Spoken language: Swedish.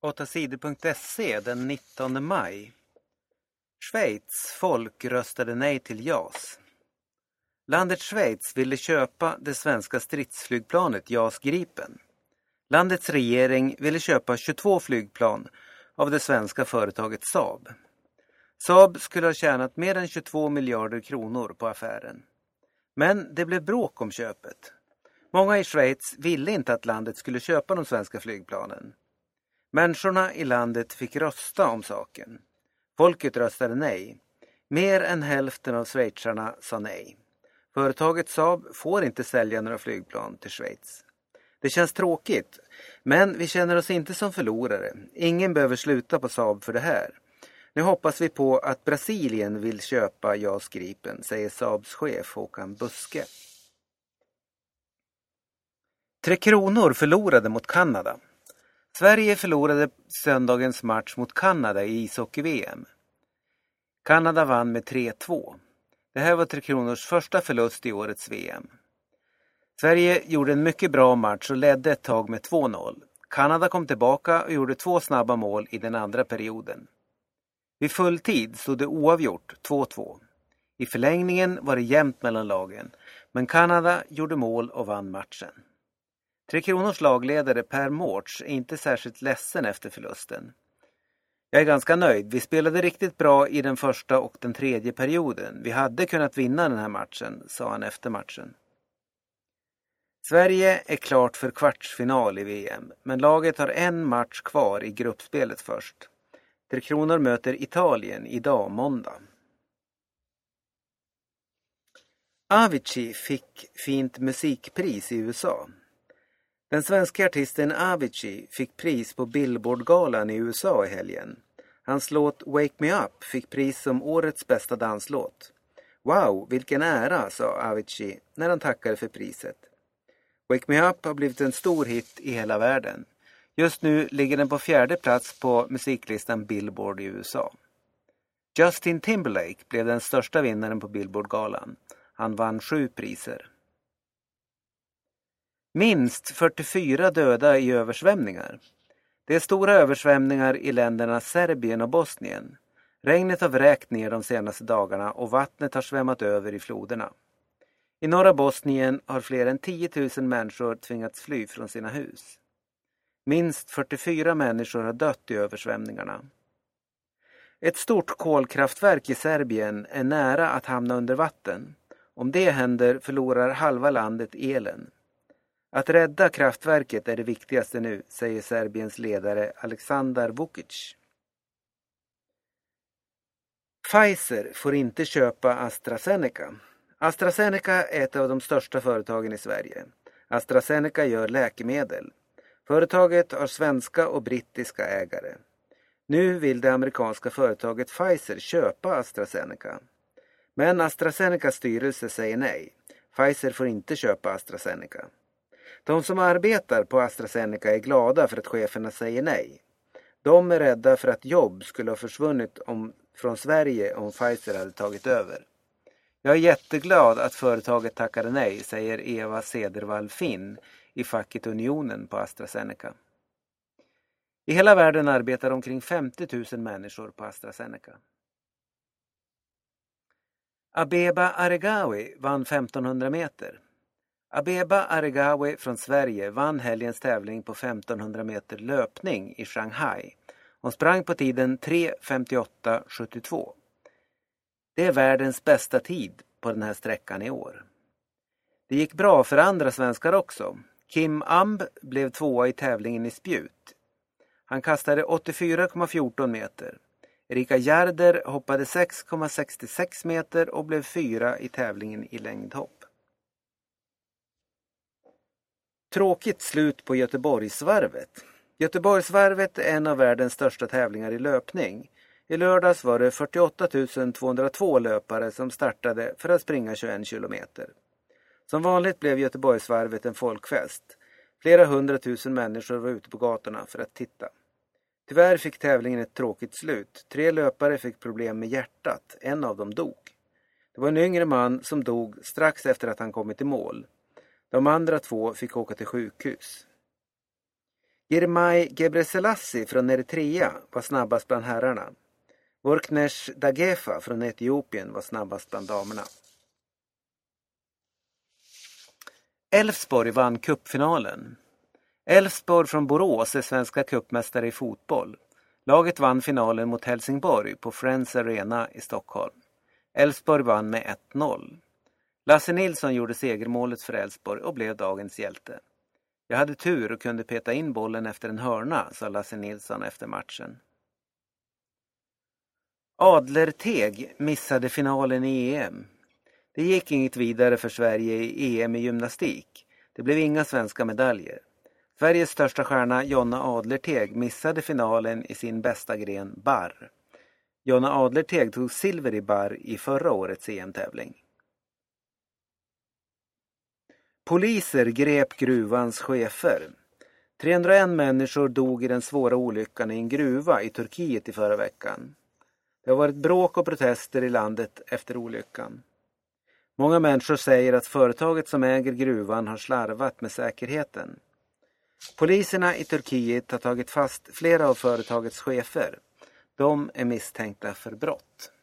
8sidor.se den 19 maj. Schweiz folk röstade nej till JAS. Landet Schweiz ville köpa det svenska stridsflygplanet JAS Gripen. Landets regering ville köpa 22 flygplan av det svenska företaget Saab. Saab skulle ha tjänat mer än 22 miljarder kronor på affären. Men det blev bråk om köpet. Många i Schweiz ville inte att landet skulle köpa de svenska flygplanen. Människorna i landet fick rösta om saken. Folket röstade nej. Mer än hälften av schweizarna sa nej. Företaget Saab får inte sälja några flygplan till Schweiz. Det känns tråkigt, men vi känner oss inte som förlorare. Ingen behöver sluta på Saab för det här. Nu hoppas vi på att Brasilien vill köpa JAS Gripen, säger Saabs chef Håkan Buske. 3 Kronor förlorade mot Kanada. Sverige förlorade söndagens match mot Kanada i ishockey-VM. Kanada vann med 3-2. Det här var 3 Kronors första förlust i årets VM. Sverige gjorde en mycket bra match och ledde ett tag med 2-0. Kanada kom tillbaka och gjorde 2 snabba mål i den andra perioden. Vid fulltid stod det oavgjort 2-2. I förlängningen var det jämnt mellan lagen, men Kanada gjorde mål och vann matchen. 3 Kronors lagledare Per Mårts är inte särskilt ledsen efter förlusten. Jag är ganska nöjd. Vi spelade riktigt bra i den första och den tredje perioden. Vi hade kunnat vinna den här matchen, sa han efter matchen. Sverige är klart för kvartsfinal i VM, men laget har en match kvar i gruppspelet först. 3 Kronor möter Italien idag måndag. Avicii fick fint musikpris i USA. Den svenska artisten Avicii fick pris på Billboard-galan i USA i helgen. Hans låt Wake Me Up fick pris som årets bästa danslåt. Wow, vilken ära, sa Avicii när han tackade för priset. Wake Me Up har blivit en stor hit i hela världen. Just nu ligger den på 4:e plats på musiklistan Billboard i USA. Justin Timberlake blev den största vinnaren på Billboard-galan. Han vann 7 priser. Minst 44 döda i översvämningar. Det är stora översvämningar i länderna Serbien och Bosnien. Regnet har vräkt ner de senaste dagarna och vattnet har svämmat över i floderna. I norra Bosnien har fler än 10 000 människor tvingats fly från sina hus. Minst 44 människor har dött i översvämningarna. Ett stort kolkraftverk i Serbien är nära att hamna under vatten. Om det händer förlorar halva landet elen. Att rädda kraftverket är det viktigaste nu, säger Serbiens ledare Aleksandar Vučić. Pfizer får inte köpa AstraZeneca. AstraZeneca är ett av de största företagen i Sverige. AstraZeneca gör läkemedel. Företaget har svenska och brittiska ägare. Nu vill det amerikanska företaget Pfizer köpa AstraZeneca. Men AstraZenecas styrelse säger nej. Pfizer får inte köpa AstraZeneca. De som arbetar på AstraZeneca är glada för att cheferna säger nej. De är rädda för att jobb skulle ha försvunnit från Sverige om Pfizer hade tagit över. Jag är jätteglad att företaget tackade nej, säger Eva Cedervall Finn i facket Unionen på AstraZeneca. I hela världen arbetar omkring 50 000 människor på AstraZeneca. Abeba Aregawi vann 1500 meter. Abeba Aregawi från Sverige vann helgens tävling på 1500 meter löpning i Shanghai. Hon sprang på tiden 3:58,72. Det är världens bästa tid på den här sträckan i år. Det gick bra för andra svenskar också. Kim Amb blev 2:a i tävlingen i spjut. Han kastade 84,14 meter. Erika Järder hoppade 6,66 meter och blev 4 i tävlingen i längdhopp. Tråkigt slut på Göteborgsvarvet. Göteborgsvarvet är en av världens största tävlingar i löpning. I lördags var det 48 202 löpare som startade för att springa 21 kilometer. Som vanligt blev Göteborgsvarvet en folkfest. Flera 100 000 människor var ute på gatorna för att titta. Tyvärr fick tävlingen ett tråkigt slut. 3 löpare fick problem med hjärtat. En av dem dog. Det var en yngre man som dog strax efter att han kommit i mål. De andra 2 fick åka till sjukhus. Girmay Gebreselassie från Eritrea var snabbast bland herrarna. Vorknesh Dagefa från Etiopien var snabbast bland damerna. Elfsborg vann cupfinalen. Elfsborg från Borås är svenska cupmästare i fotboll. Laget vann finalen mot Helsingborg på Friends Arena i Stockholm. Elfsborg vann med 1-0. Lasse Nilsson gjorde segermålet för Elfsborg och blev dagens hjälte. Jag hade tur och kunde peta in bollen efter en hörna, sa Lasse Nilsson efter matchen. Adlerteg missade finalen i EM. Det gick inget vidare för Sverige i EM i gymnastik. Det blev inga svenska medaljer. Sveriges största stjärna Jonna Adlerteg missade finalen i sin bästa gren barr. Jonna Adlerteg tog silver i barr i förra årets EM-tävling. Poliser grep gruvans chefer. 301 människor dog i den svåra olyckan i en gruva i Turkiet i förra veckan. Det har varit bråk och protester i landet efter olyckan. Många människor säger att företaget som äger gruvan har slarvat med säkerheten. Poliserna i Turkiet har tagit fast flera av företagets chefer. De är misstänkta för brott.